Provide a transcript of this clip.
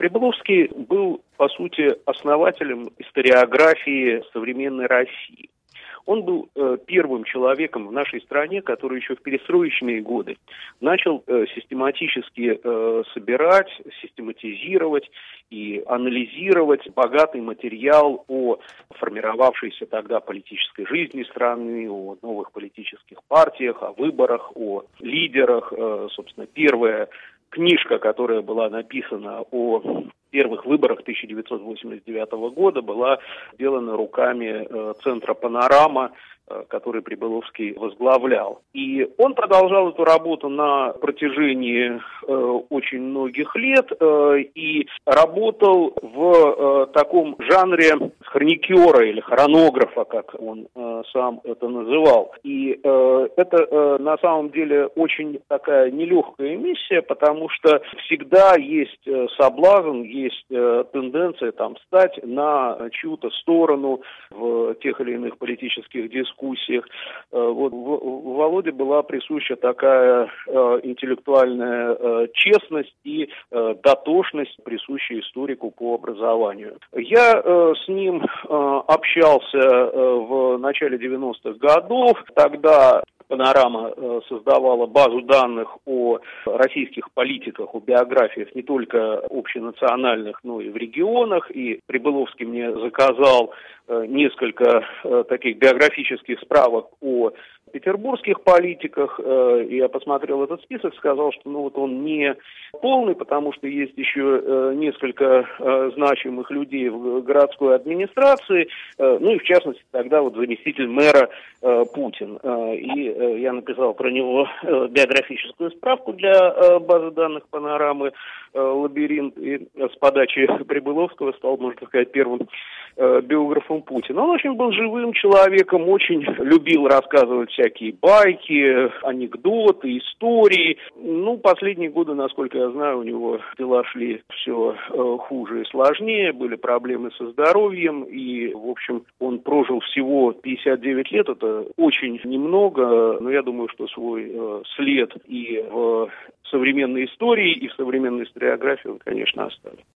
Прибыловский был, по сути, основателем историографии современной России. Он был первым человеком в нашей стране, который еще в перестроечные годы начал систематически собирать, систематизировать и анализировать богатый материал о формировавшейся тогда политической жизни страны, о новых политических партиях, о выборах, о лидерах. Собственно, первая книжка, которая была написана о первых выборах 1989 года, была сделана руками Центра «Панорама», который Прибыловский возглавлял. И он продолжал эту работу на протяжении очень многих лет и работал в таком жанре хроникера или хронографа, как он сам это называл. И это на самом деле очень такая нелегкая миссия, потому что всегда есть соблазн, есть тенденция стать на чью-то сторону в тех или иных политических дискуссиях. Вот в Володе была присуща такая интеллектуальная честность и дотошность, присущая историку по образованию. Я с ним общался в начале 90-х годов. Тогда «Панорама» создавала базу данных о российских политиках, о биографиях не только общенациональных, но и в регионах. И Прибыловский мне заказал несколько таких биографических справок о петербургских политиках. Я посмотрел этот список, сказал, что он не полный, потому что есть еще несколько значимых людей в городской администрации, и в частности тогда заместитель мэра Путин. И я написал про него биографическую справку для базы данных «Панорамы», «Лабиринт», и с подачи Прибыловского стал, можно сказать, первым биографом Путина. Он очень был живым человеком, очень любил рассказывать всякие байки, анекдоты, истории. Последние годы, насколько я знаю, у него дела шли все хуже и сложнее, были проблемы со здоровьем, и, в общем, он прожил всего 59 лет, это очень немного, но я думаю, что свой след и в современной истории, и в современной историографии он, конечно, оставил.